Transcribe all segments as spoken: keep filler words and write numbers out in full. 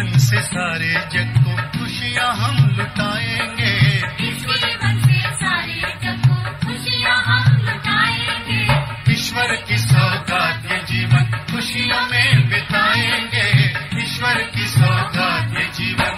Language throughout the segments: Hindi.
जीवन से सारे जग को खुशियाँ हम लुटाएंगे। इस जीवन से सारे जग को खुशियाँ हम लुटाएंगे। ईश्वर की सौगात ये जीवन खुशियों में बिताएंगे। ईश्वर की सौगात ये जीवन।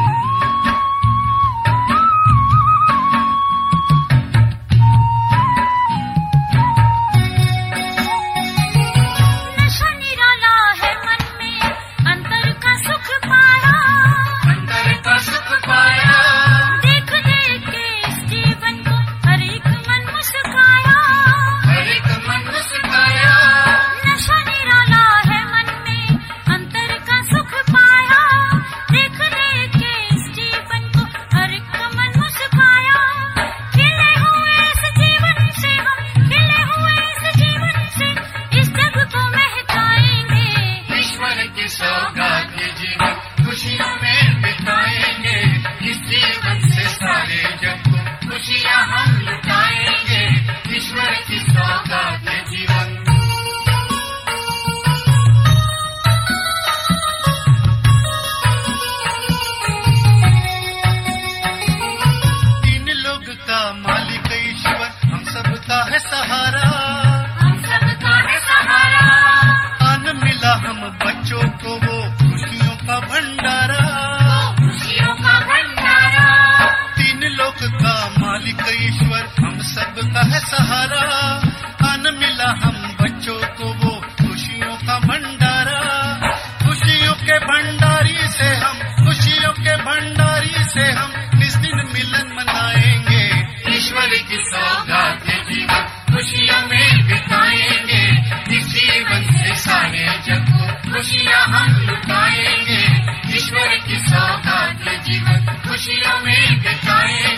सहारा अन मिला हम बच्चों को वो खुशियों का भंडारा। खुशियों के भंडारी से हम खुशियों के भंडारी से हम इस दिन मिलन मनाएंगे। ईश्वर की सौगात ये जीवन खुशियों में बिताएंगे। इस जीवन से सारे जग को खुशियाँ हम लुटाएंगे। ईश्वर की सौगात ये जीवन खुशियों में बिताएंगे।